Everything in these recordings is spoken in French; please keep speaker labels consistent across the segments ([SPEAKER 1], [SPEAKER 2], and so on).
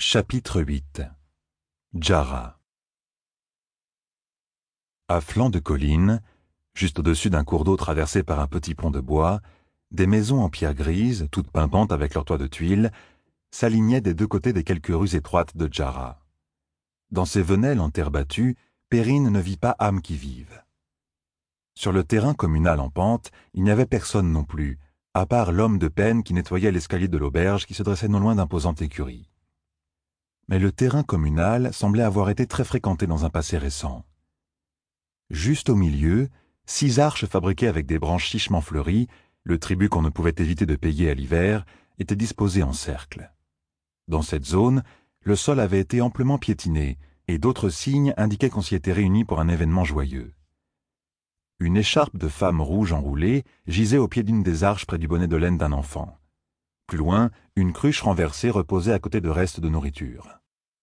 [SPEAKER 1] Chapitre 8 Djara. À flanc de colline, juste au-dessus d'un cours d'eau traversé par un petit pont de bois, des maisons en pierre grise, toutes pimpantes avec leurs toits de tuiles, s'alignaient des deux côtés des quelques rues étroites de Djara. Dans ces venelles en terre battue, Perrine ne vit pas âme qui vive. Sur le terrain communal en pente, il n'y avait personne non plus, à part l'homme de peine qui nettoyait l'escalier de l'auberge qui se dressait non loin d'imposantes écuries. Mais le terrain communal semblait avoir été très fréquenté dans un passé récent. Juste au milieu, 6 arches fabriquées avec des branches chichement fleuries, le tribut qu'on ne pouvait éviter de payer à l'hiver, étaient disposées en cercle. Dans cette zone, le sol avait été amplement piétiné, et d'autres signes indiquaient qu'on s'y était réunis pour un événement joyeux. Une écharpe de femme rouge enroulée gisait au pied d'une des arches près du bonnet de laine d'un enfant. Plus loin, une cruche renversée reposait à côté de restes de nourriture.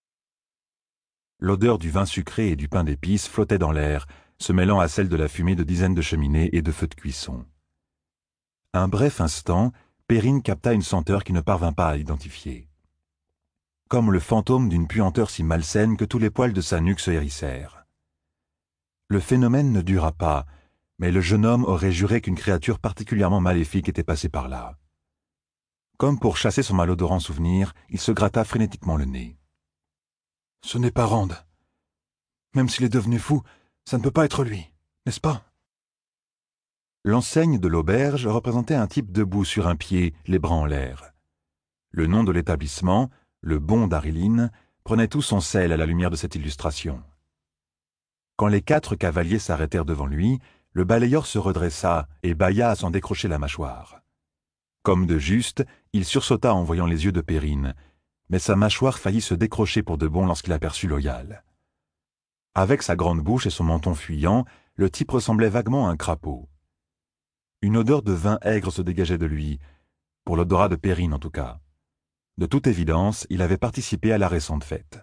[SPEAKER 1] L'odeur du vin sucré et du pain d'épices flottait dans l'air, se mêlant à celle de la fumée de dizaines de cheminées et de feux de cuisson. Un bref instant, Perrine capta une senteur qui ne parvint pas à identifier. Comme le fantôme d'une puanteur si malsaine que tous les poils de sa nuque se hérissèrent. Le phénomène ne dura pas, mais le jeune homme aurait juré qu'une créature particulièrement maléfique était passée par là. Comme pour chasser son malodorant souvenir, il se gratta frénétiquement le nez. « Ce n'est pas Rand. Même s'il est devenu fou, ça ne peut pas être lui, n'est-ce pas ?» L'enseigne de l'auberge représentait un type debout sur un pied, les bras en l'air. Le nom de l'établissement, le Bon d'Ariline, prenait tout son sel à la lumière de cette illustration. Quand les 4 cavaliers s'arrêtèrent devant lui, le balayeur se redressa et bâilla à s'en décrocher la mâchoire. Comme de juste, il sursauta en voyant les yeux de Perrine, mais sa mâchoire faillit se décrocher pour de bon lorsqu'il aperçut Loyal. Avec sa grande bouche et son menton fuyant, le type ressemblait vaguement à un crapaud. Une odeur de vin aigre se dégageait de lui, pour l'odorat de Perrine en tout cas. De toute évidence, il avait participé à la récente fête.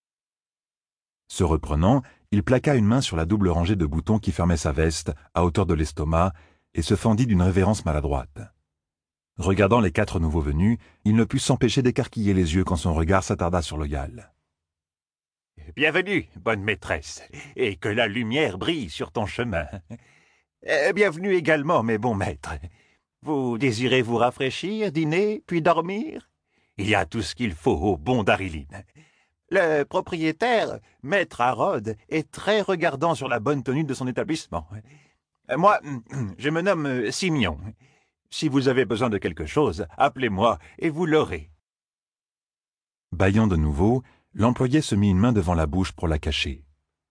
[SPEAKER 1] Se reprenant, il plaqua une main sur la double rangée de boutons qui fermait sa veste, à hauteur de l'estomac, et se fendit d'une révérence maladroite. Regardant les 4 nouveaux venus, il ne put s'empêcher d'écarquiller les yeux quand son regard s'attarda sur Loyal.
[SPEAKER 2] « Bienvenue, bonne maîtresse, et que la lumière brille sur ton chemin. Bienvenue également, mes bons maîtres. Vous désirez vous rafraîchir, dîner, puis dormir? Il y a tout ce qu'il faut au Bon d'Ariline. Le propriétaire, maître Harrod, est très regardant sur la bonne tenue de son établissement. Moi, je me nomme Simeon. Si vous avez besoin de quelque chose, appelez-moi et vous l'aurez. »
[SPEAKER 1] Bâillant de nouveau, l'employé se mit une main devant la bouche pour la cacher.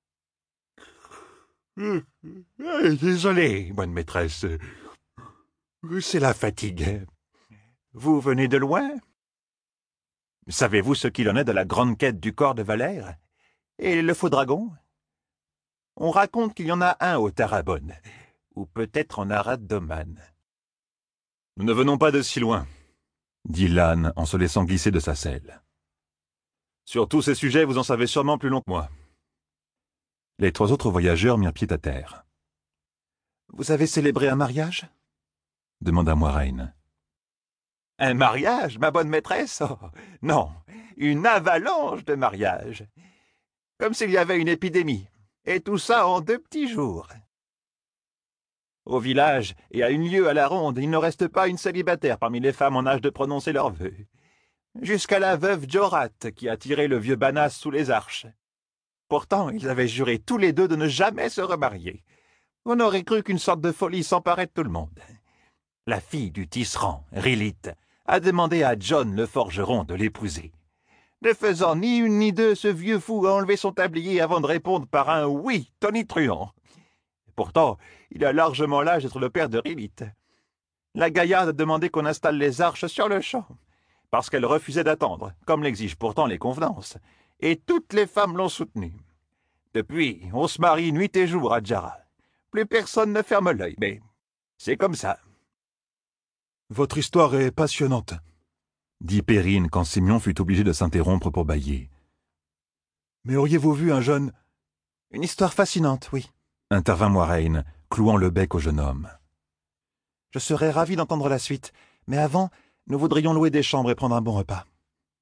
[SPEAKER 2] « Désolé, bonne maîtresse. C'est la fatigue. Vous venez de loin? Savez-vous ce qu'il en est de la grande quête du corps de Valère? Et le faux dragon? On raconte qu'il y en a un au Tarabonne, ou peut-être en Arad-Doman. »« Nous ne venons pas de si loin, »
[SPEAKER 1] dit l'âne en se laissant glisser de sa selle.
[SPEAKER 2] « Sur tous ces sujets, vous en savez sûrement plus long que moi. »
[SPEAKER 1] Les 3 autres voyageurs mirent pied à terre.
[SPEAKER 2] « Vous avez célébré un mariage? »
[SPEAKER 1] demanda Moiraine.
[SPEAKER 2] « Un mariage, ma bonne maîtresse? Oh, non, une avalanche de mariages. Comme s'il y avait une épidémie, et tout ça en 2 petits jours. Au village et à une lieue à la ronde, il ne reste pas une célibataire parmi les femmes en âge de prononcer leurs vœux. Jusqu'à la veuve Jorat qui a tiré le vieux Banas sous les arches. Pourtant, ils avaient juré tous les 2 de ne jamais se remarier. On aurait cru qu'une sorte de folie s'emparait de tout le monde. La fille du tisserand, Rilith, a demandé à John le forgeron de l'épouser. Ne faisant ni une ni deux, ce vieux fou a enlevé son tablier avant de répondre par un « oui » tonitruant. Pourtant, il a largement l'âge d'être le père de Rilith. La gaillarde a demandé qu'on installe les arches sur le champ, parce qu'elle refusait d'attendre, comme l'exigent pourtant les convenances, et toutes les femmes l'ont soutenue. Depuis, on se marie nuit et jour à Djara. Plus personne ne ferme l'œil, mais c'est comme ça.
[SPEAKER 1] « Votre histoire est passionnante, » dit Perrine quand Simeon fut obligé de s'interrompre pour bâiller. « Mais auriez-vous vu un jeune... »«
[SPEAKER 2] Une histoire fascinante, oui, »
[SPEAKER 1] intervint Moiraine, clouant le bec au jeune homme.
[SPEAKER 2] « Je serais ravi d'entendre la suite, mais avant, nous voudrions louer des chambres et prendre un bon repas. »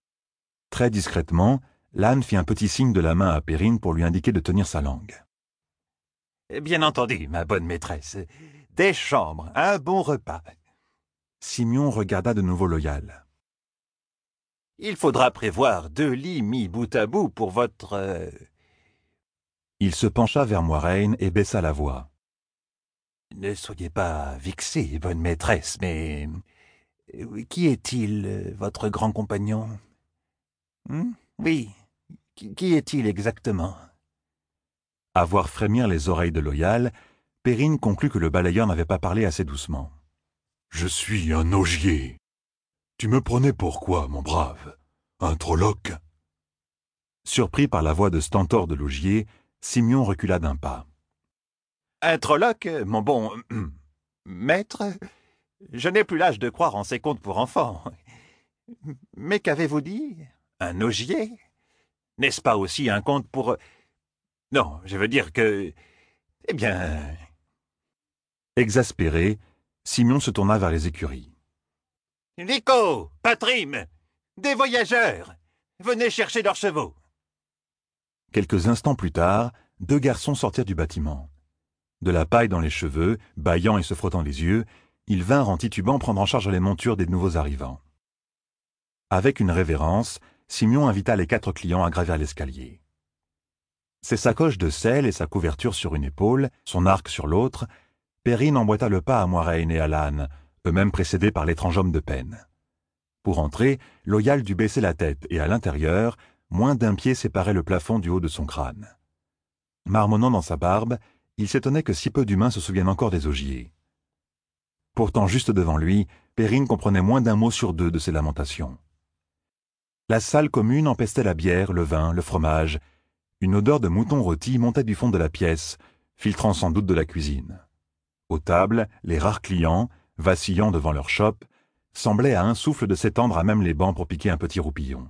[SPEAKER 1] Très discrètement, l'âne fit un petit signe de la main à Perrine pour lui indiquer de tenir sa langue.
[SPEAKER 2] Bien entendu, ma bonne maîtresse. Des chambres, un bon repas.
[SPEAKER 1] Simeon regarda de nouveau Loyal.
[SPEAKER 2] Il faudra prévoir 2 lits mis bout à bout pour votre...
[SPEAKER 1] Il se pencha vers Moiraine et baissa la voix.
[SPEAKER 2] Ne soyez pas vexée, bonne maîtresse, mais... Qui est-il, votre grand compagnon? Oui, qui est-il exactement?
[SPEAKER 1] À voir frémir les oreilles de Loyal, Perrine conclut que le balayeur n'avait pas parlé assez doucement.
[SPEAKER 3] « Je suis un augier. Tu me prenais pour quoi, mon brave? Un trolloc ?»
[SPEAKER 1] Surpris par la voix de stentor de l'augier, Simeon recula d'un pas.
[SPEAKER 2] « Un trolloc, mon bon... maître? Je n'ai plus l'âge de croire en ces contes pour enfants. Mais qu'avez-vous dit? Un augier? N'est-ce pas aussi un conte pour... Non, je veux dire que... Eh bien... »
[SPEAKER 1] Exaspéré, Simeon se tourna vers les écuries.
[SPEAKER 2] « Nico, Patrim, des voyageurs! Venez chercher leurs chevaux !»
[SPEAKER 1] Quelques instants plus tard, 2 garçons sortirent du bâtiment. De la paille dans les cheveux, bâillant et se frottant les yeux, ils vinrent en titubant prendre en charge les montures des nouveaux arrivants. Avec une révérence, Simeon invita les 4 clients à gravir l'escalier. Ses sacoches de sel et sa couverture sur une épaule, son arc sur l'autre, Perrine emboîta le pas à Moiraine et à l'âne, eux-mêmes précédés par l'étrange homme de peine. Pour entrer, Loyal dut baisser la tête et à l'intérieur, moins d'1 pied séparait le plafond du haut de son crâne. Marmonnant dans sa barbe, il s'étonnait que si peu d'humains se souviennent encore des augiers. Pourtant, juste devant lui, Perrine comprenait moins d'1 mot sur 2 de ses lamentations. La salle commune empestait la bière, le vin, le fromage. Une odeur de mouton rôti montait du fond de la pièce, filtrant sans doute de la cuisine. Aux tables, les rares clients, vacillant devant leur chope, semblaient à un souffle de s'étendre à même les bancs pour piquer un petit roupillon.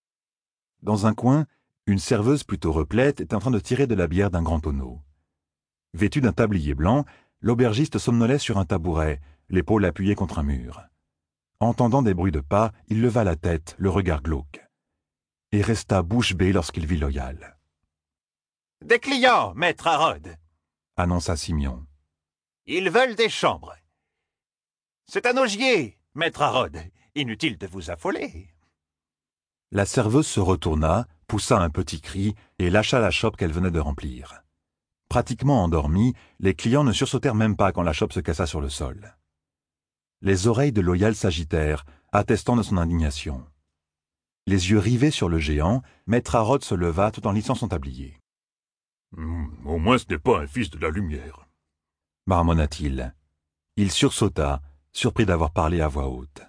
[SPEAKER 1] Dans un coin, une serveuse plutôt replète était en train de tirer de la bière d'un grand tonneau. Vêtu d'un tablier blanc, l'aubergiste somnolait sur un tabouret, l'épaule appuyée contre un mur. Entendant des bruits de pas, il leva la tête, le regard glauque, et resta bouche bée lorsqu'il vit Loyal.
[SPEAKER 2] « Des clients, maître Harrod !»
[SPEAKER 1] annonça Simeon.
[SPEAKER 2] « Ils veulent des chambres. C'est un augier, maître Harrod. Inutile de vous affoler. »
[SPEAKER 1] La serveuse se retourna, poussa un petit cri et lâcha la chope qu'elle venait de remplir. Pratiquement endormis, les clients ne sursautèrent même pas quand la chope se cassa sur le sol. Les oreilles de Loyal s'agitèrent, attestant de son indignation. Les yeux rivés sur le géant, maître Harrod se leva tout en lissant son tablier.
[SPEAKER 3] « Au moins ce n'est pas un fils de la lumière. »
[SPEAKER 1] marmonna-t-il. Il sursauta, surpris d'avoir parlé à voix haute.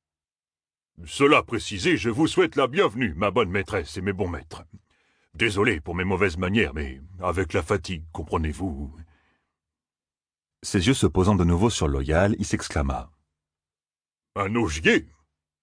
[SPEAKER 3] « Cela précisé, je vous souhaite la bienvenue, ma bonne maîtresse et mes bons maîtres. Désolé pour mes mauvaises manières, mais avec la fatigue, comprenez-vous. »
[SPEAKER 1] Ses yeux se posant de nouveau sur Loyal, il s'exclama.
[SPEAKER 3] « Un augier? Vraiment ?»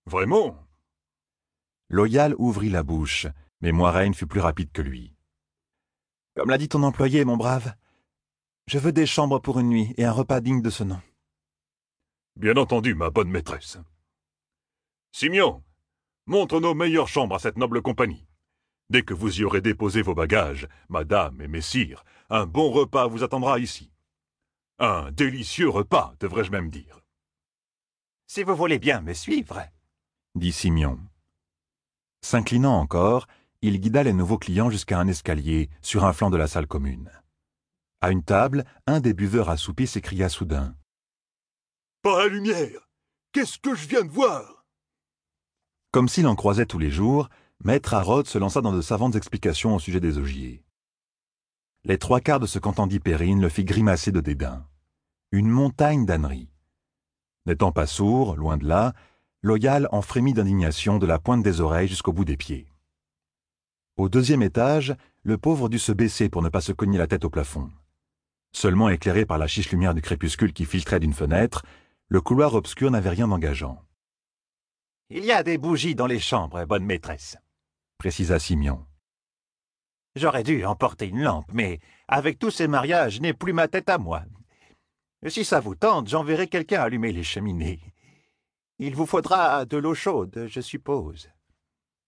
[SPEAKER 1] Loyal ouvrit la bouche, mais Moiraine fut plus rapide que lui. « Comme l'a dit ton employé, mon brave, je veux des chambres pour une nuit et un repas digne de ce nom. »
[SPEAKER 3] « Bien entendu, ma bonne maîtresse. Simeon, montre nos meilleures chambres à cette noble compagnie. Dès que vous y aurez déposé vos bagages, madame et messire, un bon repas vous attendra ici. Un délicieux repas, devrais-je même dire. »«
[SPEAKER 2] Si vous voulez bien me suivre, »
[SPEAKER 1] dit Simeon. S'inclinant encore, il guida les nouveaux clients jusqu'à un escalier sur un flanc de la salle commune. À une table, un des buveurs assoupis s'écria soudain.
[SPEAKER 3] « Par la lumière! Qu'est-ce que je viens de voir ?»
[SPEAKER 1] Comme s'il en croisait tous les jours, maître Harrod se lança dans de savantes explications au sujet des augiers. Les 3/4 de ce qu'entendit Perrine le fit grimacer de dédain. Une montagne d'âneries. N'étant pas sourd, loin de là, Loyal en frémit d'indignation de la pointe des oreilles jusqu'au bout des pieds. Au 2e étage, le pauvre dut se baisser pour ne pas se cogner la tête au plafond. Seulement éclairé par la chiche lumière du crépuscule qui filtrait d'une fenêtre, le couloir obscur n'avait rien d'engageant.
[SPEAKER 2] « Il y a des bougies dans les chambres, bonne maîtresse, »
[SPEAKER 1] précisa Simeon.
[SPEAKER 2] « J'aurais dû emporter une lampe, mais avec tous ces mariages, je n'ai plus ma tête à moi. Si ça vous tente, j'enverrai quelqu'un allumer les cheminées. Il vous faudra de l'eau chaude, je suppose. »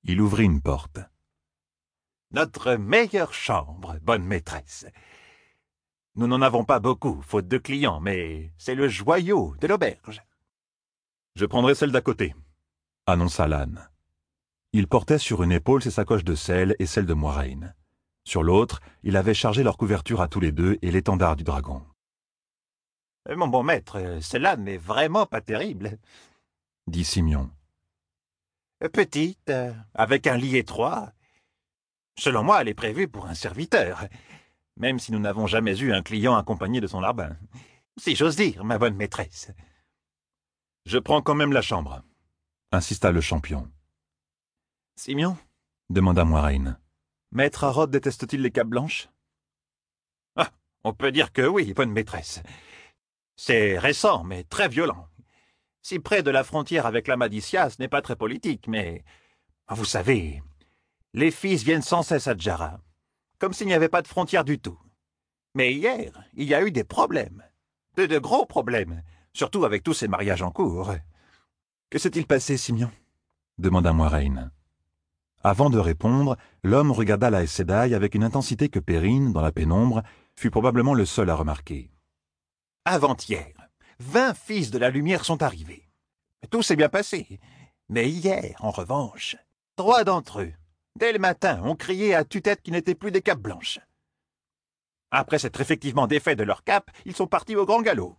[SPEAKER 1] Il ouvrit une porte.
[SPEAKER 2] Notre meilleure chambre, bonne maîtresse. Nous n'en avons pas beaucoup, faute de clients, mais c'est le joyau de l'auberge.
[SPEAKER 3] Je prendrai celle d'à côté,
[SPEAKER 1] annonça l'âne. Il portait sur une épaule ses sacoches de sel et celle de Moiraine. Sur l'autre, il avait chargé leur couverture à tous les deux et l'étendard du dragon.
[SPEAKER 2] Mon bon maître, celle-là n'est vraiment pas terrible,
[SPEAKER 1] dit Simeon.
[SPEAKER 2] Petite, avec un lit étroit. Selon moi, elle est prévue pour un serviteur, même si nous n'avons jamais eu un client accompagné de son larbin. Si j'ose dire, ma bonne maîtresse.
[SPEAKER 3] Je prends quand même la chambre,
[SPEAKER 1] insista le champion.
[SPEAKER 2] Simeon,
[SPEAKER 1] demanda Moiraine.
[SPEAKER 2] Maître Harrod déteste-t-il les capes blanches? Ah, on peut dire que oui, bonne maîtresse. C'est récent, mais très violent. Si près de la frontière avec la Madissia, ce n'est pas très politique, mais... Vous savez, les fils viennent sans cesse à Djara, comme s'il n'y avait pas de frontière du tout. Mais hier, il y a eu des problèmes. De gros problèmes, surtout avec tous ces mariages en cours.
[SPEAKER 1] Que s'est-il passé, Simeon? demanda Moiraine. Avant de répondre, l'homme regarda la Aes Sedai avec une intensité que Perrine, dans la pénombre, fut probablement le seul à remarquer.
[SPEAKER 2] Avant-hier, 20 fils de la lumière sont arrivés. Tout s'est bien passé. Mais hier, en revanche, 3 d'entre eux, dès le matin, ont crié à tue-tête qu'ils n'étaient plus des capes blanches. Après s'être effectivement défaits de leurs capes, ils sont partis au grand galop.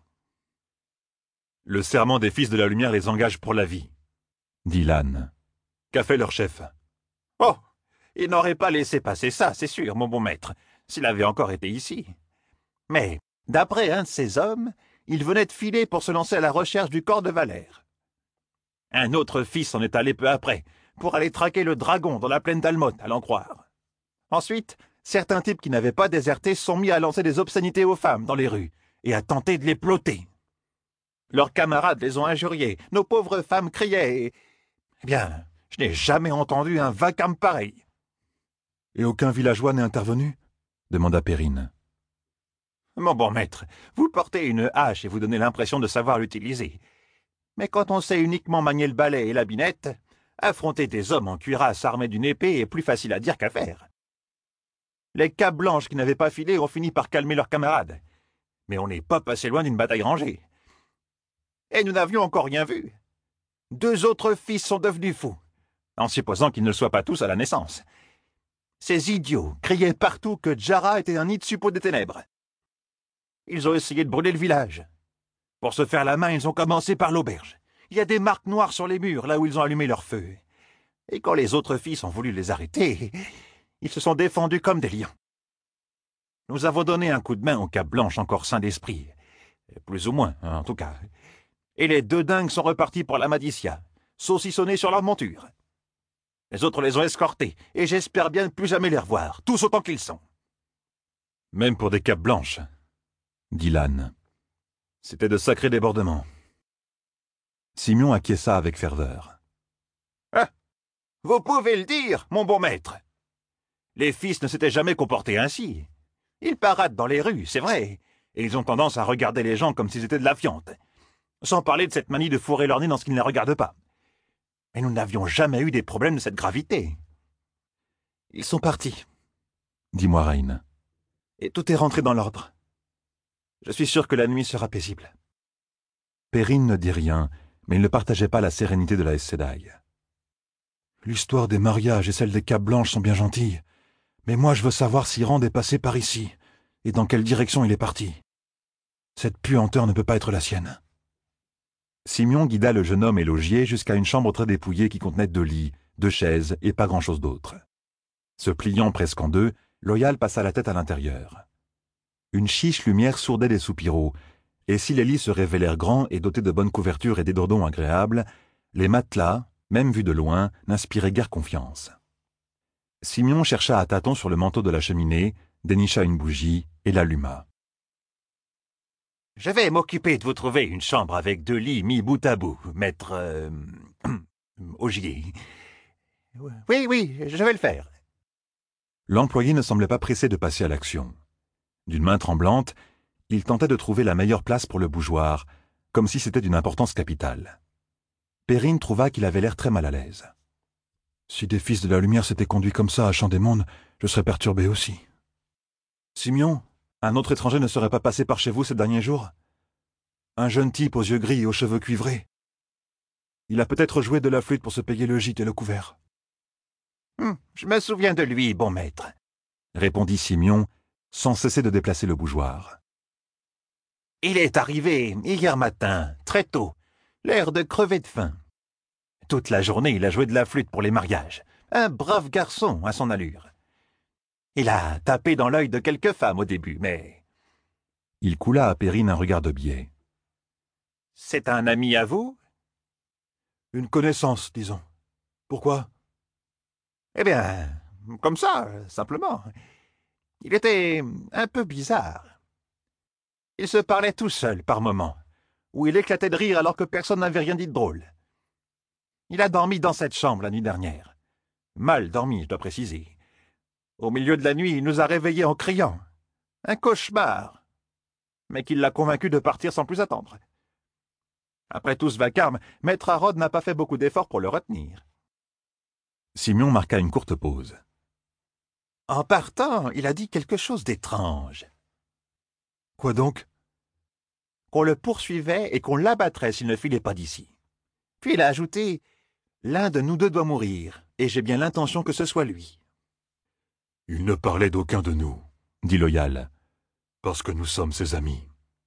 [SPEAKER 3] Le serment des fils de la lumière les engage pour la vie,
[SPEAKER 1] dit l'âne.
[SPEAKER 3] Qu'a fait leur chef?
[SPEAKER 2] Oh, il n'aurait pas laissé passer ça, c'est sûr, mon bon maître, s'il avait encore été ici. Mais, d'après un de ses hommes, il venait de filer pour se lancer à la recherche du corps de Valère. Un autre fils s'en est allé peu après, pour aller traquer le dragon dans la plaine d'Almon, à l'en croire. Ensuite, certains types qui n'avaient pas déserté se sont mis à lancer des obscénités aux femmes dans les rues et à tenter de les ploter. Leurs camarades les ont injuriés, nos pauvres femmes criaient et... Eh bien, je n'ai jamais entendu un vacarme pareil.
[SPEAKER 1] « Et aucun villageois n'est intervenu » demanda Perrine.
[SPEAKER 2] « Mon bon maître, vous portez une hache et vous donnez l'impression de savoir l'utiliser. Mais quand on sait uniquement manier le balai et la binette, affronter des hommes en cuirasse armés d'une épée est plus facile à dire qu'à faire. Les capes blanches qui n'avaient pas filé ont fini par calmer leurs camarades. Mais on n'est pas passé loin d'une bataille rangée. Et nous n'avions encore rien vu. 2 autres fils sont devenus fous, en supposant qu'ils ne le soient pas tous à la naissance. Ces idiots criaient partout que Djara était un nid de suppôt des ténèbres. Ils ont essayé de brûler le village. Pour se faire la main, ils ont commencé par l'auberge. Il y a des marques noires sur les murs, là où ils ont allumé leur feu. Et quand les autres fils ont voulu les arrêter, ils se sont défendus comme des lions. Nous avons donné un coup de main aux capes blanches encore sains d'esprit. Plus ou moins, en tout cas. Et les 2 dingues sont repartis pour la Madissia, saucissonnés sur leur monture. Les autres les ont escortés, et j'espère bien ne plus jamais les revoir, tous autant qu'ils sont.
[SPEAKER 3] Même pour des capes blanches,
[SPEAKER 1] dit l'âne.
[SPEAKER 3] C'était de sacrés débordements.
[SPEAKER 1] Simeon acquiesça avec ferveur.
[SPEAKER 2] Ah, vous pouvez le dire, mon bon maître. Les fils ne s'étaient jamais comportés ainsi. Ils paradent dans les rues, c'est vrai, et ils ont tendance à regarder les gens comme s'ils étaient de la fiente. Sans parler de cette manie de fourrer leur nez dans ce qui ne les regarde pas. Mais nous n'avions jamais eu des problèmes de cette gravité. Ils sont partis,
[SPEAKER 1] dit Moiraine.
[SPEAKER 2] Et tout est rentré dans l'ordre. Je suis sûr que la nuit sera paisible.
[SPEAKER 1] Perrine ne dit rien, mais il ne partageait pas la sérénité de la Aes Sedai. L'histoire des mariages et celle des capes blanches sont bien gentilles, mais moi je veux savoir si Rand est passé par ici, et dans quelle direction il est parti. Cette puanteur ne peut pas être la sienne. Simeon guida le jeune homme élogié jusqu'à une chambre très dépouillée qui contenait 2 lits, 2 chaises et pas grand-chose d'autre. Se pliant presque en 2, Loyal passa la tête à l'intérieur. Une chiche lumière sourdait des soupiraux, et si les lits se révélèrent grands et dotés de bonnes couvertures et d'édredons agréables, les matelas, même vus de loin, n'inspiraient guère confiance. Simeon chercha à tâtons sur le manteau de la cheminée, dénicha une bougie et l'alluma.
[SPEAKER 2] « Je vais m'occuper de vous trouver une chambre avec 2 lits mis bout à bout, maître... Augier. Oui, je vais le faire. »
[SPEAKER 1] L'employé ne semblait pas pressé de passer à l'action. D'une main tremblante, il tentait de trouver la meilleure place pour le bougeoir, comme si c'était d'une importance capitale. Perrine trouva qu'il avait l'air très mal à l'aise. Si des fils de la lumière s'étaient conduits comme ça à Champ des Mondes, je serais perturbé aussi. Simeon, un autre étranger ne serait pas passé par chez vous ces derniers jours? Un jeune type aux yeux gris et aux cheveux cuivrés. Il a peut-être joué de la flûte pour se payer le gîte et le couvert.
[SPEAKER 2] Je me souviens de lui, bon maître,
[SPEAKER 1] répondit Simeon, sans cesser de déplacer le bougeoir.
[SPEAKER 2] Il est arrivé hier matin, très tôt, l'air de crever de faim. Toute la journée, il a joué de la flûte pour les mariages. Un brave garçon à son allure. Il a tapé dans l'œil de quelques femmes au début, mais...
[SPEAKER 1] Il coula à Perrine un regard de biais.
[SPEAKER 2] C'est un ami à vous?
[SPEAKER 1] Une connaissance, disons. Pourquoi?
[SPEAKER 2] Eh bien, comme ça, simplement. Il était un peu bizarre. Il se parlait tout seul, par moments, où il éclatait de rire alors que personne n'avait rien dit de drôle. Il a dormi dans cette chambre la nuit dernière. Mal dormi, je dois préciser. Au milieu de la nuit, il nous a réveillés en criant. Un cauchemar. Mais qu'il l'a convaincu de partir sans plus attendre. Après tout ce vacarme, Maître Harrod n'a pas fait beaucoup d'efforts pour le retenir.
[SPEAKER 1] Simeon marqua une courte pause.
[SPEAKER 2] En partant, il a dit quelque chose d'étrange.
[SPEAKER 1] Quoi donc?
[SPEAKER 2] Qu'on le poursuivait et qu'on l'abattrait s'il ne filait pas d'ici. Puis il a ajouté « L'un de nous deux doit mourir, et j'ai bien l'intention que ce soit lui. »
[SPEAKER 3] Il ne parlait d'aucun de nous,
[SPEAKER 1] dit Loyal,
[SPEAKER 3] parce que nous sommes ses amis.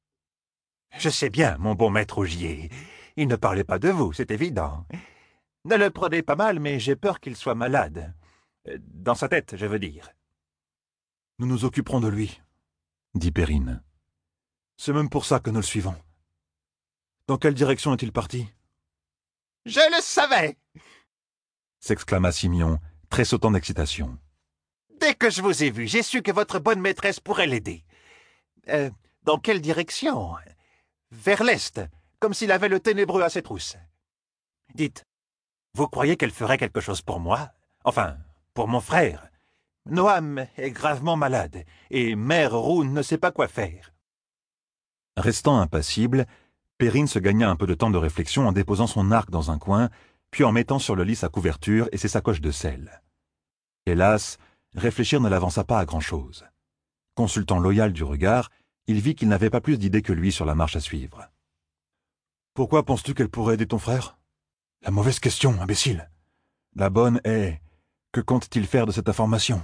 [SPEAKER 2] Je sais bien, mon bon maître Augier. Il ne parlait pas de vous, c'est évident. Ne le prenez pas mal, mais j'ai peur qu'il soit malade. Dans sa tête, je veux dire.
[SPEAKER 1] Nous nous occuperons de lui, dit Perrine. C'est même pour ça que nous le suivons. Dans quelle direction est-il parti?
[SPEAKER 2] Je le savais!
[SPEAKER 1] S'exclama Simeon, tressautant d'excitation.
[SPEAKER 2] Dès que je vous ai vu, j'ai su que votre bonne maîtresse pourrait l'aider. Dans quelle direction? Vers l'est, comme s'il avait le ténébreux à ses trousses. Dites, vous croyez qu'elle ferait quelque chose pour moi? Enfin, pour mon frère. Noam est gravement malade, et Mère Roune ne sait pas quoi faire.
[SPEAKER 1] Restant impassible, Perrine se gagna un peu de temps de réflexion en déposant son arc dans un coin, puis en mettant sur le lit sa couverture et ses sacoches de sel. Hélas, réfléchir ne l'avança pas à grand-chose. Consultant Loyal du regard, il vit qu'il n'avait pas plus d'idées que lui sur la marche à suivre. « Pourquoi penses-tu qu'elle pourrait aider ton frère? » La mauvaise question, imbécile. La bonne est... Que compte-t-il faire de cette information?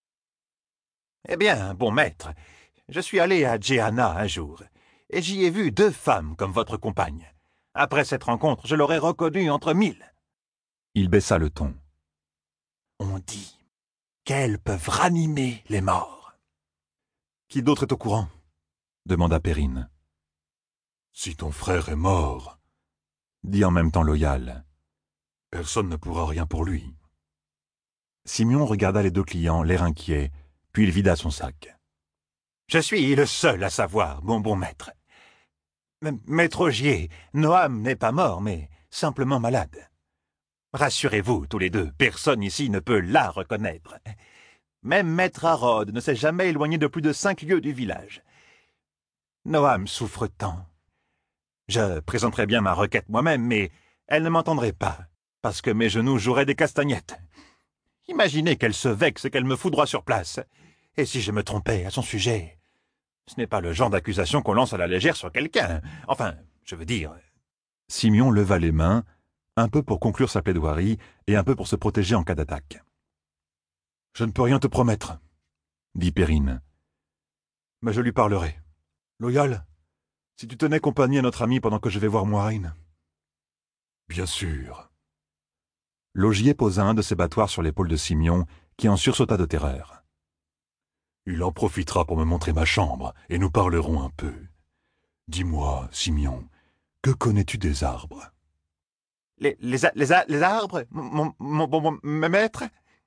[SPEAKER 2] Eh bien, bon maître, je suis allé à Djehanna un jour, et j'y ai vu 2 femmes comme votre compagne. Après cette rencontre, je l'aurais reconnue entre 1000.
[SPEAKER 1] Il baissa le ton.
[SPEAKER 2] On dit qu'elles peuvent ranimer les morts.
[SPEAKER 1] Qui d'autre est au courant? Demanda Perrine.
[SPEAKER 3] Si ton frère est mort,
[SPEAKER 1] dit en même temps Loyal,
[SPEAKER 3] personne ne pourra rien pour lui.
[SPEAKER 1] Simeon regarda les 2 clients, l'air inquiet, puis il vida son sac.
[SPEAKER 2] Je suis le seul à savoir, mon bon maître. Maître Augier, Noam n'est pas mort, mais simplement malade. Rassurez-vous, tous les 2, personne ici ne peut la reconnaître. Même Maître Harrod ne s'est jamais éloigné de plus de 5 lieues du village. Noam souffre tant. Je présenterais bien ma requête moi-même, mais elle ne m'entendrait pas, parce que mes genoux joueraient des castagnettes. Imaginez qu'elle se vexe et qu'elle me foudroie sur place. Et si je me trompais à son sujet? Ce n'est pas le genre d'accusation qu'on lance à la légère sur quelqu'un. Enfin, je veux dire...
[SPEAKER 1] Simeon leva les mains, un peu pour conclure sa plaidoirie et un peu pour se protéger en cas d'attaque. « Je ne peux rien te promettre, » dit Perrine. « Mais je lui parlerai. Loyal, si tu tenais compagnie à notre ami pendant que je vais voir Moiraine. »
[SPEAKER 3] Bien sûr.
[SPEAKER 1] L'augier posa un de ses battoirs sur l'épaule de Simeon, qui en sursauta de terreur.
[SPEAKER 3] Il en profitera pour me montrer ma chambre, et nous parlerons un peu. Dis-moi, Simeon, que connais-tu des arbres?
[SPEAKER 2] Les arbres, mon maître?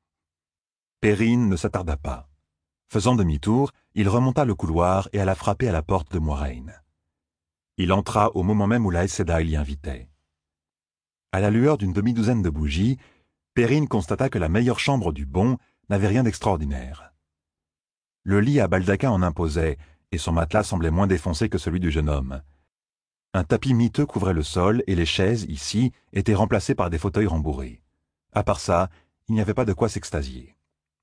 [SPEAKER 1] Perrine ne s'attarda pas. Faisant demi-tour, il remonta le couloir et alla frapper à la porte de Moiraine. Il entra au moment même où la Aes Sedai l'y invitait. À la lueur d'une demi-douzaine de bougies, Perrine constata que la meilleure chambre du bon n'avait rien d'extraordinaire. Le lit à baldaquin en imposait, et son matelas semblait moins défoncé que celui du jeune homme. Un tapis miteux couvrait le sol, et les chaises, ici, étaient remplacées par des fauteuils rembourrés. À part ça, il n'y avait pas de quoi s'extasier.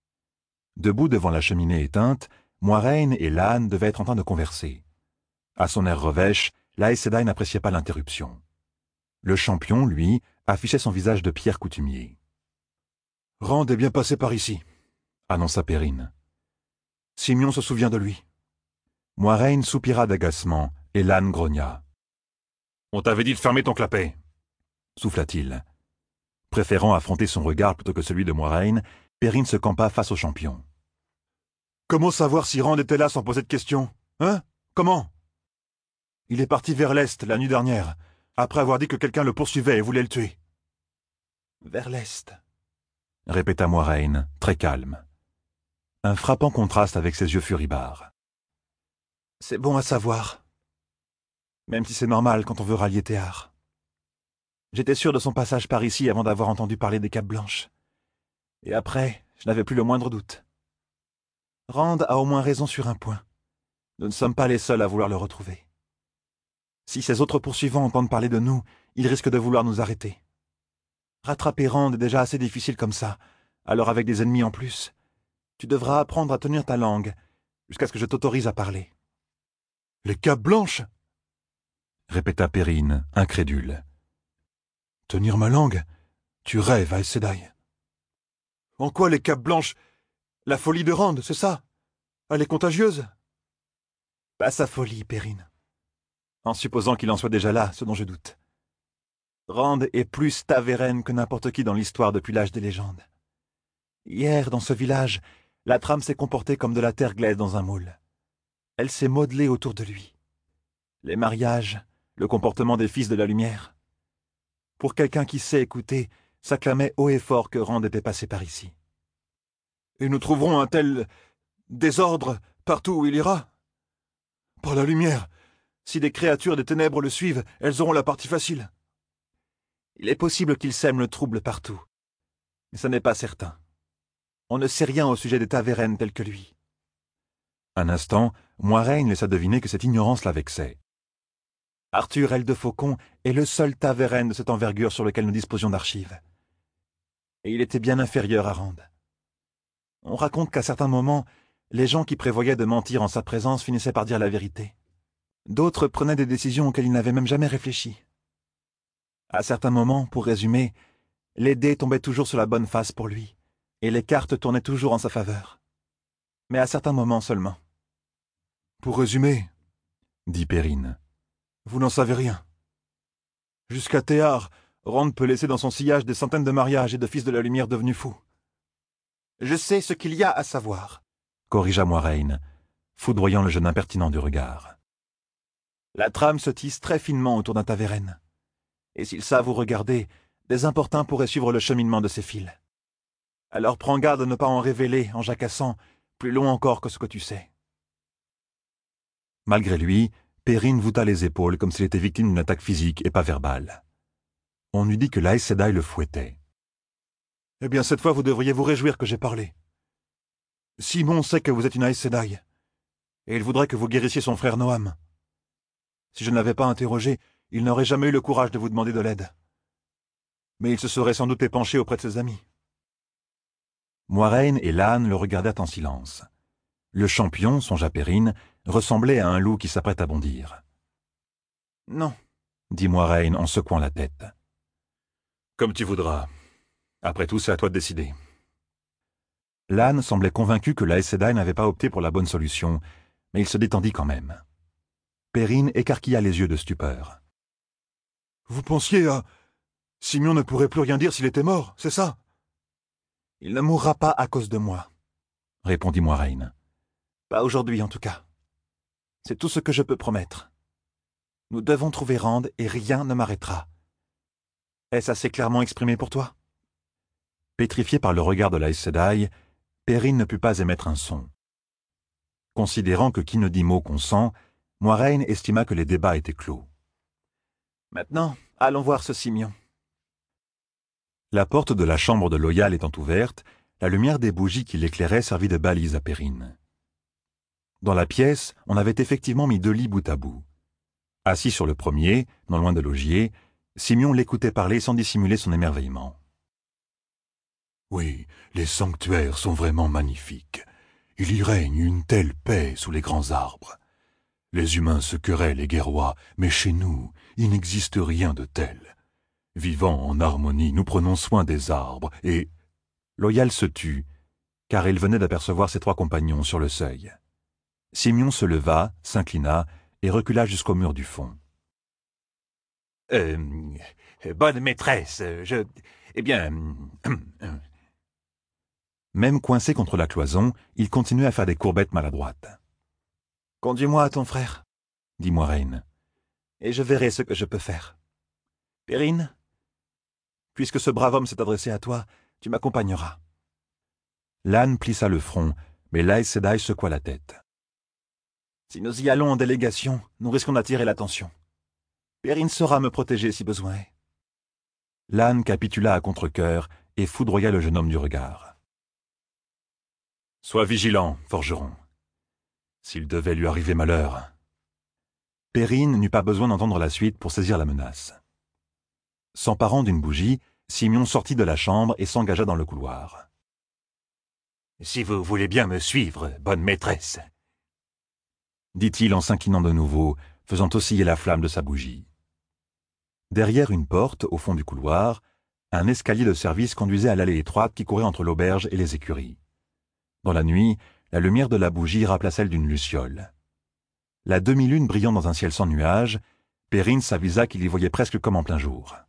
[SPEAKER 1] Debout devant la cheminée éteinte, Moiraine et Lannes devaient être en train de converser. À son air revêche, la Aes Sedai n'appréciait pas l'interruption. Le champion, lui, affichait son visage de pierre coutumier. « Rand est bien passé par ici », annonça Perrine. « Simeon se souvient de lui. » Moiraine soupira d'agacement, et Lannes grogna. « On t'avait dit de fermer ton clapet !» souffla-t-il. Préférant affronter son regard plutôt que celui de Moiraine, Perrine se campa face au champion. « Comment savoir si Rand était là sans poser de questions? Hein? Comment? » « Il est parti vers l'est la nuit dernière, après avoir dit que quelqu'un le poursuivait et voulait le tuer. »« Vers l'est » répéta Moiraine, très calme. Un frappant contraste avec ses yeux furibards. « C'est bon à savoir. Même si c'est normal quand on veut rallier Théard. J'étais sûr de son passage par ici avant d'avoir entendu parler des Capes Blanches. Et après, je n'avais plus le moindre doute. Rand a au moins raison sur un point. Nous ne sommes pas les seuls à vouloir le retrouver. Si ces autres poursuivants entendent parler de nous, ils risquent de vouloir nous arrêter. Rattraper Rand est déjà assez difficile comme ça, alors avec des ennemis en plus, tu devras apprendre à tenir ta langue, jusqu'à ce que je t'autorise à parler. « Les Capes Blanches » répéta Perrine, incrédule. « Tenir ma langue? Tu rêves, Aes Sedai. »« En quoi les Capes Blanches? La folie de Rand, c'est ça? Elle est contagieuse ?»« Pas sa folie, Perrine. En supposant qu'il en soit déjà là, ce dont je doute. Rand est plus Ta'veren que n'importe qui dans l'histoire depuis l'âge des légendes. Hier, dans ce village, la trame s'est comportée comme de la terre glaise dans un moule. Elle s'est modelée autour de lui. Les mariages, le comportement des fils de la lumière. Pour quelqu'un qui sait écouter, ça clamait haut et fort que Rand était passé par ici. Et nous trouverons un tel désordre partout où il ira? Par la lumière! Si des créatures des ténèbres le suivent, elles auront la partie facile. Il est possible qu'il sème le trouble partout. Mais ce n'est pas certain. On ne sait rien au sujet des Ta'veren tels que lui. Un instant, Moiraine laissa deviner que cette ignorance la vexait. Arthur Aile de Faucon est le seul Ta'veren de cette envergure sur lequel nous disposions d'archives. Et il était bien inférieur à Rand. On raconte qu'à certains moments, les gens qui prévoyaient de mentir en sa présence finissaient par dire la vérité. D'autres prenaient des décisions auxquelles ils n'avaient même jamais réfléchi. À certains moments, pour résumer, les dés tombaient toujours sur la bonne face pour lui, et les cartes tournaient toujours en sa faveur. Mais à certains moments seulement. « Pour résumer, » dit Perrine, « vous n'en savez rien. Jusqu'à Théard, Rand peut laisser dans son sillage des centaines de mariages et de fils de la lumière devenus fous. »« Je sais ce qu'il y a à savoir, » corrigea Moiraine, foudroyant le jeune impertinent du regard. La trame se tisse très finement autour d'un Ta'veren. Et s'ils savent vous regarder, des importuns pourraient suivre le cheminement de ces fils. Alors prends garde de ne pas en révéler, en jacassant, plus long encore que ce que tu sais. Malgré lui, Perrine voûta les épaules comme s'il était victime d'une attaque physique et pas verbale. On eût dit que la Aes Sedai le fouettait. « Eh bien, cette fois, vous devriez vous réjouir que j'ai parlé. Simon sait que vous êtes une Aes Sedai, et il voudrait que vous guérissiez son frère Noam. Si je ne l'avais pas interrogé, il n'aurait jamais eu le courage de vous demander de l'aide. Mais il se serait sans doute épanché auprès de ses amis. » Moiraine et Lannes le regardèrent en silence. Le champion, songea Perrine, ressemblait à un loup qui s'apprête à bondir. « Non, » dit Moiraine en secouant la tête. « Comme tu voudras. Après tout, c'est à toi de décider. » Lannes semblait convaincu que la Aes Sedai n'avait pas opté pour la bonne solution, mais il se détendit quand même. Perrine écarquilla les yeux de stupeur. « Vous pensiez à... Simeon ne pourrait plus rien dire s'il était mort, c'est ça? »« Il ne mourra pas à cause de moi, » répondit Moiraine. « Pas aujourd'hui, en tout cas. C'est tout ce que je peux promettre. Nous devons trouver Rand et rien ne m'arrêtera. Est-ce assez clairement exprimé pour toi? » Pétrifié par le regard de la Aes Sedai, Perrine ne put pas émettre un son. Considérant que qui ne dit mot consent, Moiraine estima que les débats étaient clos. « Maintenant, allons voir ce Simeon. » La porte de la chambre de Loial étant ouverte, la lumière des bougies qui l'éclairaient servit de balise à Perrine. Dans la pièce, on avait effectivement mis 2 lits bout à bout. Assis sur le premier, non loin de l'ogier, Simeon l'écoutait parler sans dissimuler son émerveillement.
[SPEAKER 3] Oui, les sanctuaires sont vraiment magnifiques. Il y règne une telle paix sous les grands arbres. Les humains se querellent et guerroient, mais chez nous, il n'existe rien de tel. Vivant en harmonie, nous prenons soin des arbres et...
[SPEAKER 1] Loyal se tut, car il venait d'apercevoir ses 3 compagnons sur le seuil. Simeon se leva, s'inclina et recula jusqu'au mur du fond.
[SPEAKER 2] Bonne maîtresse, Eh bien...
[SPEAKER 1] Même coincé contre la cloison, il continuait à faire des courbettes maladroites. « Conduis-moi à ton frère, » dit Moiraine, « et je verrai ce que je peux faire. Perrine, puisque ce brave homme s'est adressé à toi, tu m'accompagneras. » L'âne plissa le front, mais l'Aes Sedai secoua la tête. « Si nous y allons en délégation, nous risquons d'attirer l'attention. Perrine saura me protéger si besoin est. » L'âne capitula à contre-cœur et foudroya le jeune homme du regard. « Sois vigilant, forgeron. S'il devait lui arriver malheur. » Perrine n'eut pas besoin d'entendre la suite pour saisir la menace. S'emparant d'une bougie, Simeon sortit de la chambre et s'engagea dans le couloir.
[SPEAKER 2] « Si vous voulez bien me suivre, bonne maîtresse, »
[SPEAKER 1] dit-il en s'inclinant de nouveau, faisant osciller la flamme de sa bougie. Derrière une porte, au fond du couloir, un escalier de service conduisait à l'allée étroite qui courait entre l'auberge et les écuries. Dans la nuit, la lumière de la bougie rappela celle d'une luciole. La demi-lune brillant dans un ciel sans nuages, Perrine s'avisa qu'il y voyait presque comme en plein jour.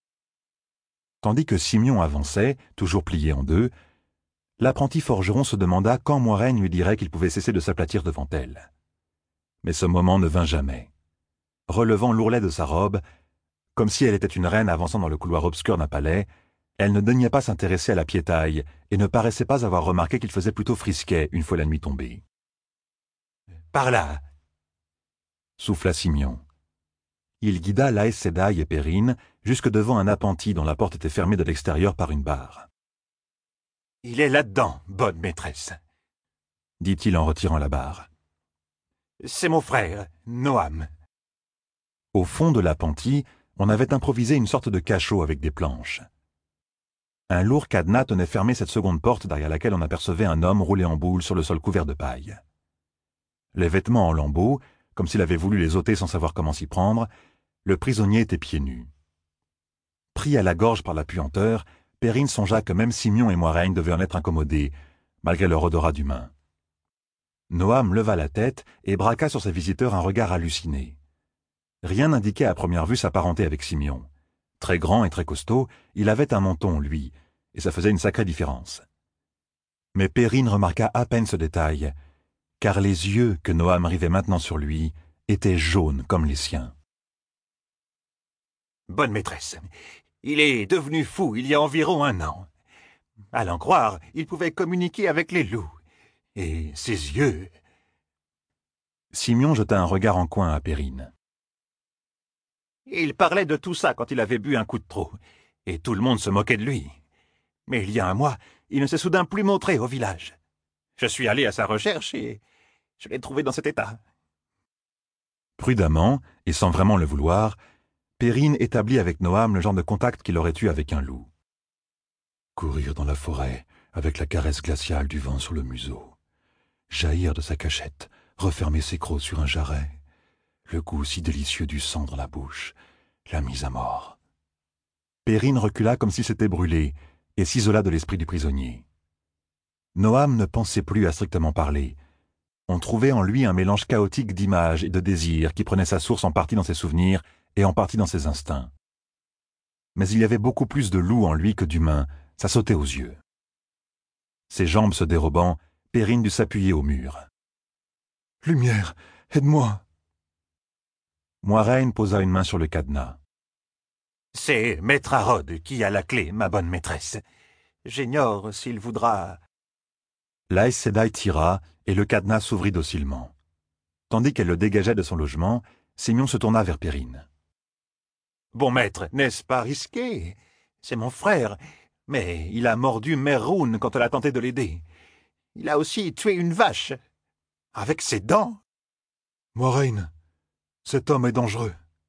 [SPEAKER 1] Tandis que Simeon avançait, toujours plié en deux, l'apprenti forgeron se demanda quand Moiraine lui dirait qu'il pouvait cesser de s'aplatir devant elle. Mais ce moment ne vint jamais. Relevant l'ourlet de sa robe, comme si elle était une reine avançant dans le couloir obscur d'un palais, elle ne daignait pas s'intéresser à la piétaille et ne paraissait pas avoir remarqué qu'il faisait plutôt frisquet une fois la nuit tombée.
[SPEAKER 2] « Par là !»
[SPEAKER 1] souffla Simeon. Il guida l'Aes Sedai et Perrine jusque devant un appentis dont la porte était fermée de l'extérieur par une barre.
[SPEAKER 2] « Il est là-dedans, bonne maîtresse, »
[SPEAKER 1] dit-il en retirant la barre.
[SPEAKER 2] « C'est mon frère, Noam. »
[SPEAKER 1] Au fond de l'appentis, on avait improvisé une sorte de cachot avec des planches. Un lourd cadenas tenait fermé cette seconde porte derrière laquelle on apercevait un homme roulé en boule sur le sol couvert de paille. Les vêtements en lambeaux, comme s'il avait voulu les ôter sans savoir comment s'y prendre, le prisonnier était pieds nus. Pris à la gorge par la puanteur, Perrine songea que même Simeon et Moiraine devaient en être incommodés, malgré leur odorat d'humain. Noam leva la tête et braqua sur ses visiteurs un regard halluciné. Rien n'indiquait à première vue sa parenté avec Simeon. Très grand et très costaud, il avait un menton, lui, et ça faisait une sacrée différence. Mais Perrine remarqua à peine ce détail, car les yeux que Noam rivait maintenant sur lui étaient jaunes comme les siens.
[SPEAKER 2] « Bonne maîtresse, il est devenu fou il y a environ 1 an. À l'en croire, il pouvait communiquer avec les loups. Et ses yeux... »
[SPEAKER 1] Simeon jeta un regard en coin à Perrine.
[SPEAKER 2] Il parlait de tout ça quand il avait bu un coup de trop, et tout le monde se moquait de lui. Mais il y a 1 mois, il ne s'est soudain plus montré au village. Je suis allé à sa recherche et je l'ai trouvé dans cet état.
[SPEAKER 1] Prudemment, et sans vraiment le vouloir, Perrine établit avec Noam le genre de contact qu'il aurait eu avec un loup. Courir dans la forêt, avec la caresse glaciale du vent sur le museau. Jaillir de sa cachette, refermer ses crocs sur un jarret. Le goût si délicieux du sang dans la bouche, la mise à mort. Perrine recula comme s'il s'était brûlé et s'isola de l'esprit du prisonnier. Noam ne pensait plus à strictement parler. On trouvait en lui un mélange chaotique d'images et de désirs qui prenait sa source en partie dans ses souvenirs et en partie dans ses instincts. Mais il y avait beaucoup plus de loup en lui que d'humain, ça sautait aux yeux. Ses jambes se dérobant, Perrine dut s'appuyer au mur. « Lumière, aide-moi !» Moiraine posa une main sur le cadenas.
[SPEAKER 2] « C'est Maître Harrod qui a la clé, ma bonne maîtresse. J'ignore s'il voudra... »
[SPEAKER 1] L'Aes Sedai tira et le cadenas s'ouvrit docilement. Tandis qu'elle le dégageait de son logement, Simeon se tourna vers Perrine.
[SPEAKER 2] « Bon maître, n'est-ce pas risqué? C'est mon frère, mais il a mordu Mère Rune quand elle a tenté de l'aider. Il a aussi tué une vache. Avec ses dents. »
[SPEAKER 1] « Moiraine, cet homme est dangereux. »
[SPEAKER 2] « Comme ils le sont tous. Allons, taisez-vous. »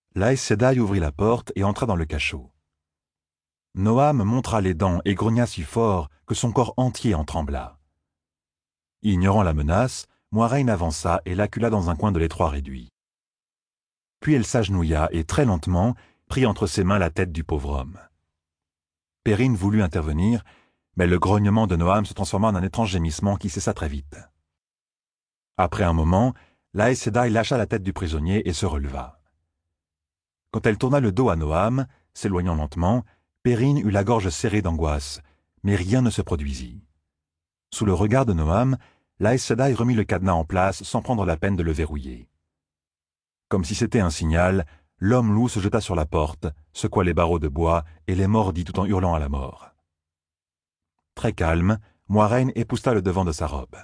[SPEAKER 1] Aes Sedai ouvrit la porte et entra dans le cachot. Noam montra les dents et grogna si fort que son corps entier en trembla. Ignorant la menace, Moiraine avança et l'accula dans un coin de l'étroit réduit. Puis elle s'agenouilla et, très lentement, prit entre ses mains la tête du pauvre homme. Perrine voulut intervenir, mais le grognement de Noam se transforma en un étrange gémissement qui cessa très vite. Après un moment, l'Aes Sedai lâcha la tête du prisonnier et se releva. Quand elle tourna le dos à Noam, s'éloignant lentement, Perrine eut la gorge serrée d'angoisse, mais rien ne se produisit. Sous le regard de Noam, l'Aes Sedai remit le cadenas en place sans prendre la peine de le verrouiller. Comme si c'était un signal, l'homme loup se jeta sur la porte, secoua les barreaux de bois et les mordit tout en hurlant à la mort. Très calme, Moiraine épousseta le devant de sa robe.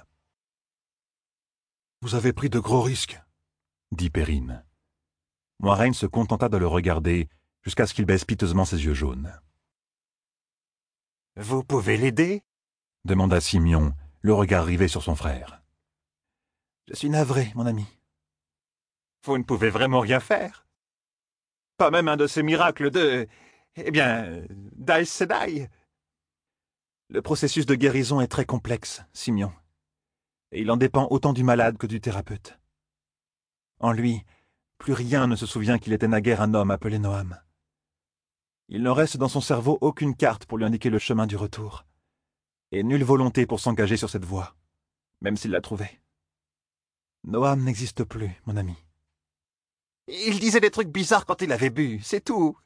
[SPEAKER 1] « Vous avez pris de gros risques, » dit Perrine. Moiraine se contenta de le regarder jusqu'à ce qu'il baisse piteusement ses yeux jaunes.
[SPEAKER 2] « Vous pouvez l'aider »
[SPEAKER 1] demanda Simeon, le regard rivé sur son frère.
[SPEAKER 2] « Je suis navré, mon ami. »« Vous ne pouvez vraiment rien faire? Pas même un de ces miracles d'Aes Sedai. Le processus de guérison est très complexe, Simeon, et il en dépend autant du malade que du thérapeute. En lui, plus rien ne se souvient qu'il était naguère un homme appelé Noam. Il ne reste dans son cerveau aucune carte pour lui indiquer le chemin du retour, et nulle volonté pour s'engager sur cette voie, même s'il l'a trouvée. Noam n'existe plus, mon ami. Il disait des trucs bizarres quand il avait bu, c'est tout.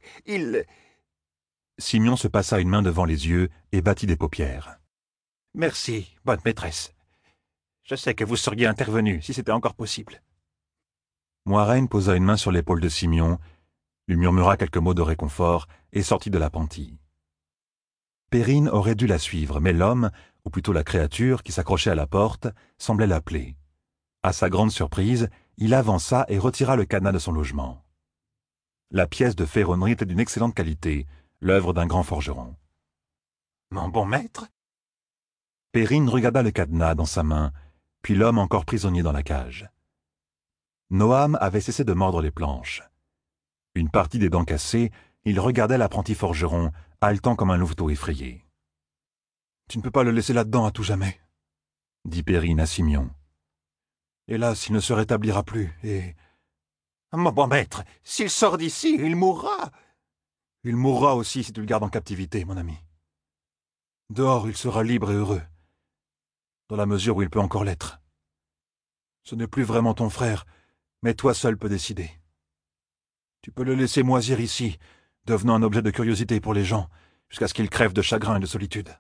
[SPEAKER 1] Simeon se passa une main devant les yeux et battit des paupières.
[SPEAKER 2] « Merci, bonne maîtresse. Je sais que vous seriez intervenue si c'était encore possible. »
[SPEAKER 1] Moiraine posa une main sur l'épaule de Simeon, lui murmura quelques mots de réconfort et sortit de l'appentis. Perrine aurait dû la suivre, mais l'homme, ou plutôt la créature qui s'accrochait à la porte, semblait l'appeler. À sa grande surprise, il avança et retira le cadenas de son logement. La pièce de ferronnerie était d'une excellente qualité, l'œuvre d'un grand forgeron.
[SPEAKER 2] « Mon bon maître ?»
[SPEAKER 1] Perrine regarda le cadenas dans sa main, puis l'homme encore prisonnier dans la cage. Noam avait cessé de mordre les planches. Une partie des dents cassées, il regardait l'apprenti forgeron, haletant comme un louveteau effrayé. « Tu ne peux pas le laisser là-dedans à tout jamais, » dit Perrine à Simeon. « Hélas, il ne se rétablira plus, et... »«
[SPEAKER 2] Mon bon maître, s'il sort d'ici, il mourra. »«
[SPEAKER 1] Il mourra aussi si tu le gardes en captivité, mon ami. Dehors, il sera libre et heureux, dans la mesure où il peut encore l'être. Ce n'est plus vraiment ton frère, mais toi seul peux décider. Tu peux le laisser moisir ici, devenant un objet de curiosité pour les gens, jusqu'à ce qu'il crève de chagrin et de solitude.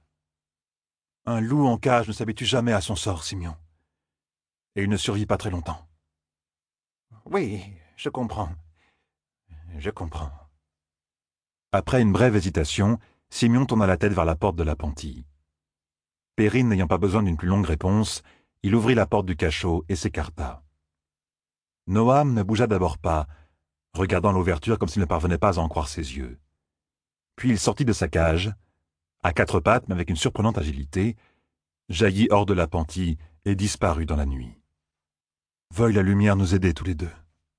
[SPEAKER 1] Un loup en cage ne s'habitue jamais à son sort, Simeon. Et il ne survit pas très longtemps. »«
[SPEAKER 2] Oui, je comprends. Je comprends. »
[SPEAKER 1] Après une brève hésitation, Simeon tourna la tête vers la porte de l'appentis. Perrine n'ayant pas besoin d'une plus longue réponse, il ouvrit la porte du cachot et s'écarta. Noam ne bougea d'abord pas, regardant l'ouverture comme s'il ne parvenait pas à en croire ses yeux. Puis il sortit de sa cage, à quatre pattes mais avec une surprenante agilité, jaillit hors de l'appentis et disparut dans la nuit. « Veuille la lumière nous aider tous les deux, »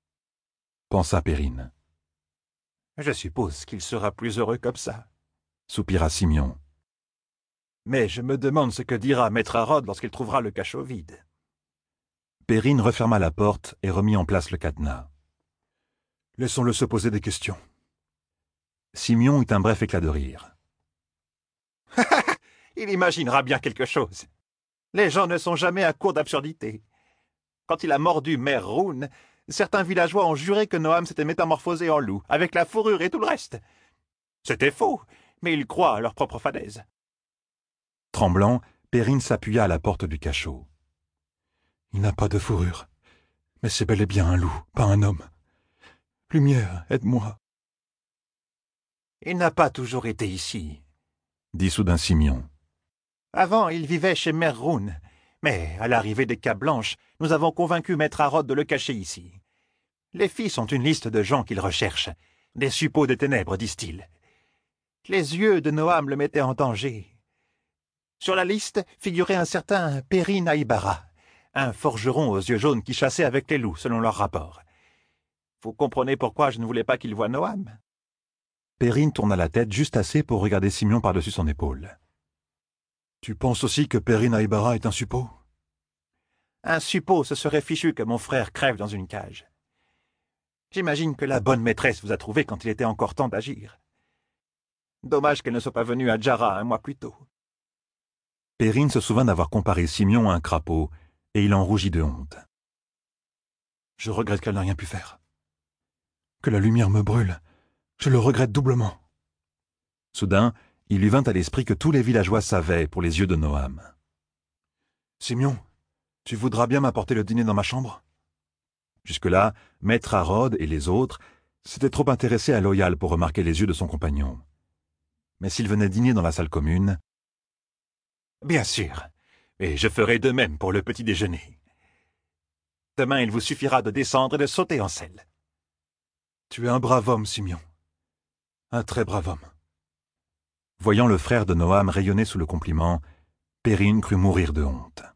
[SPEAKER 1] pensa Perrine.
[SPEAKER 2] « Je suppose qu'il sera plus heureux comme ça, »
[SPEAKER 1] soupira Simeon.
[SPEAKER 2] « Mais je me demande ce que dira Maître Harrod lorsqu'il trouvera le cachot vide. »
[SPEAKER 1] Perrine referma la porte et remit en place le cadenas. « Laissons-le se poser des questions. » Simeon eut un bref éclat de rire.
[SPEAKER 2] « Il imaginera bien quelque chose. Les gens ne sont jamais à court d'absurdités. Quand il a mordu Mère Rune, certains villageois ont juré que Noam s'était métamorphosé en loup, avec la fourrure et tout le reste. C'était faux, mais ils croient à leur propre fadaise. »
[SPEAKER 1] Tremblant, Perrine s'appuya à la porte du cachot. « Il n'a pas de fourrure, mais c'est bel et bien un loup, pas un homme. Lumière, aide-moi. »
[SPEAKER 2] « Il n'a pas toujours été ici, »
[SPEAKER 1] dit soudain Simeon.
[SPEAKER 2] « Avant, il vivait chez Mère Rune, mais à l'arrivée des Capes Blanches, nous avons convaincu Maître Harrod de le cacher ici. Les fils ont une liste de gens qu'ils recherchent, des suppôts des ténèbres, disent-ils. Les yeux de Noam le mettaient en danger. Sur la liste figurait un certain Perrine Aïbara, un forgeron aux yeux jaunes qui chassait avec les loups, selon leur rapport. Vous comprenez pourquoi je ne voulais pas qu'il voie Noam.
[SPEAKER 1] Perrine tourna la tête juste assez pour regarder Simeon par-dessus son épaule. Tu penses aussi que Perrine Aïbara est un suppôt?
[SPEAKER 2] Un suppôt, ce serait fichu que mon frère crève dans une cage. J'imagine que la bonne maîtresse vous a trouvé quand il était encore temps d'agir. Dommage qu'elle ne soit pas venue à Djara 1 mois plus tôt.
[SPEAKER 1] Perrine se souvint d'avoir comparé Simeon à un crapaud, et il en rougit de honte. Je regrette qu'elle n'a rien pu faire. Que la lumière me brûle, je le regrette doublement. Soudain, il lui vint à l'esprit que tous les villageois savaient pour les yeux de Noam. Simeon, tu voudras bien m'apporter le dîner dans ma chambre? Jusque-là, Maître Harrod et les autres s'étaient trop intéressés à Loyal pour remarquer les yeux de son compagnon. Mais s'il venait dîner dans la salle commune...
[SPEAKER 2] Bien sûr, et je ferai de même pour le petit déjeuner. Demain, il vous suffira de descendre et de sauter en selle.
[SPEAKER 1] Tu es un brave homme, Simeon. Un très brave homme. Voyant le frère de Noam rayonner sous le compliment, Perrine crut mourir de honte.